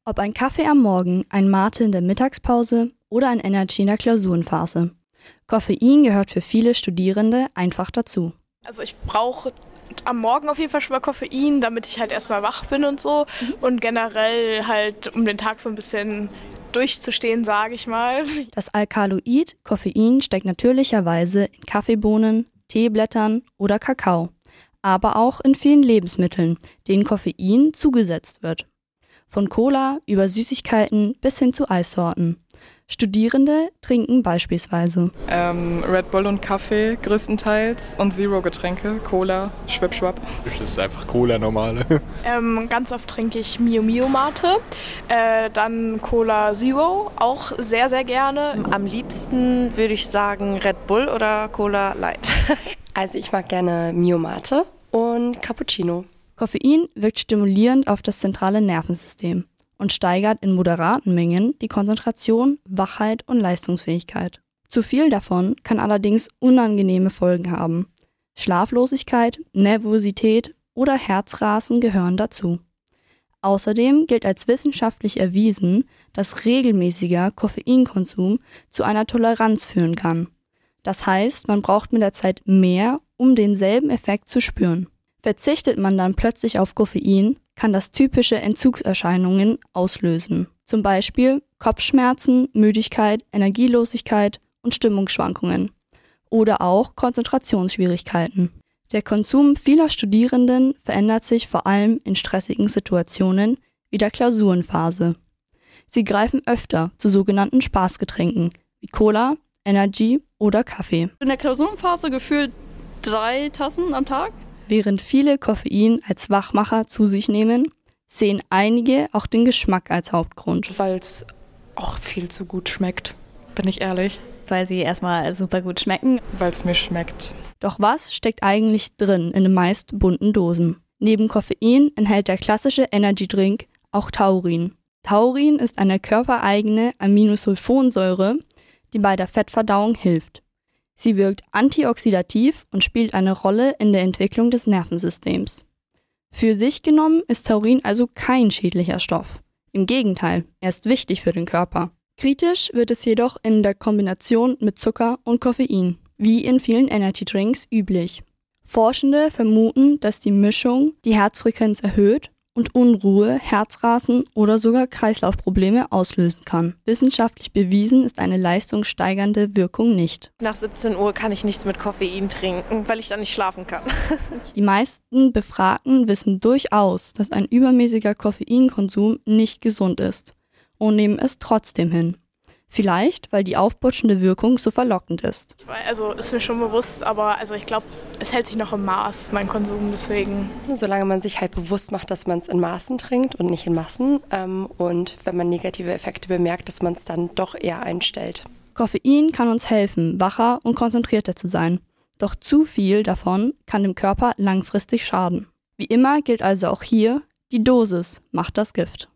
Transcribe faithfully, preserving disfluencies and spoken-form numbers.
Ob ein Kaffee am Morgen, ein Mate in der Mittagspause oder ein Energy in der Klausurenphase. Koffein gehört für viele Studierende einfach dazu. Also ich brauche am Morgen auf jeden Fall schon mal Koffein, damit ich halt erstmal wach bin und so. Mhm. Und generell halt, um den Tag so ein bisschen durchzustehen, sage ich mal. Das Alkaloid Koffein steckt natürlicherweise in Kaffeebohnen, Teeblättern oder Kakao, aber auch in vielen Lebensmitteln, denen Koffein zugesetzt wird. Von Cola über Süßigkeiten bis hin zu Eissorten. Studierende trinken beispielsweise ähm, Red Bull und Kaffee größtenteils und Zero-Getränke, Cola, Schwipschwapp. Das ist einfach Cola normale. Ähm, ganz oft trinke ich Mio Mio Mate, äh, dann Cola Zero, auch sehr, sehr gerne. Am liebsten würde ich sagen Red Bull oder Cola Light. Also ich mag gerne Mio Mate und Cappuccino. Koffein wirkt stimulierend auf das zentrale Nervensystem und steigert in moderaten Mengen die Konzentration, Wachheit und Leistungsfähigkeit. Zu viel davon kann allerdings unangenehme Folgen haben. Schlaflosigkeit, Nervosität oder Herzrasen gehören dazu. Außerdem gilt als wissenschaftlich erwiesen, dass regelmäßiger Koffeinkonsum zu einer Toleranz führen kann. Das heißt, man braucht mit der Zeit mehr, um denselben Effekt zu spüren. Verzichtet man dann plötzlich auf Koffein, kann das typische Entzugserscheinungen auslösen. Zum Beispiel Kopfschmerzen, Müdigkeit, Energielosigkeit und Stimmungsschwankungen. Oder auch Konzentrationsschwierigkeiten. Der Konsum vieler Studierenden verändert sich vor allem in stressigen Situationen wie der Klausurenphase. Sie greifen öfter zu sogenannten Spaßgetränken wie Cola, Energy oder Kaffee. In der Klausurenphase gefühlt drei Tassen am Tag. Während viele Koffein als Wachmacher zu sich nehmen, sehen einige auch den Geschmack als Hauptgrund. Weil es auch viel zu gut schmeckt, bin ich ehrlich. Weil sie erstmal super gut schmecken. Weil es mir schmeckt. Doch was steckt eigentlich drin in den meist bunten Dosen? Neben Koffein enthält der klassische Energy-Drink auch Taurin. Taurin ist eine körpereigene Aminosulfonsäure, die bei der Fettverdauung hilft. Sie wirkt antioxidativ und spielt eine Rolle in der Entwicklung des Nervensystems. Für sich genommen ist Taurin also kein schädlicher Stoff. Im Gegenteil, er ist wichtig für den Körper. Kritisch wird es jedoch in der Kombination mit Zucker und Koffein, wie in vielen Energy-Drinks üblich. Forschende vermuten, dass die Mischung die Herzfrequenz erhöht und Unruhe, Herzrasen oder sogar Kreislaufprobleme auslösen kann. Wissenschaftlich bewiesen ist eine leistungssteigernde Wirkung nicht. Nach siebzehn Uhr kann ich nichts mit Koffein trinken, weil ich dann nicht schlafen kann. Die meisten Befragten wissen durchaus, dass ein übermäßiger Koffeinkonsum nicht gesund ist und nehmen es trotzdem hin. Vielleicht, weil die aufputschende Wirkung so verlockend ist. Also ist mir schon bewusst, aber also ich glaube, es hält sich noch im Maß, mein Konsum, deswegen. Solange man sich halt bewusst macht, dass man es in Maßen trinkt und nicht in Massen. Ähm, und wenn man negative Effekte bemerkt, dass man es dann doch eher einstellt. Koffein kann uns helfen, wacher und konzentrierter zu sein. Doch zu viel davon kann dem Körper langfristig schaden. Wie immer gilt also auch hier, die Dosis macht das Gift.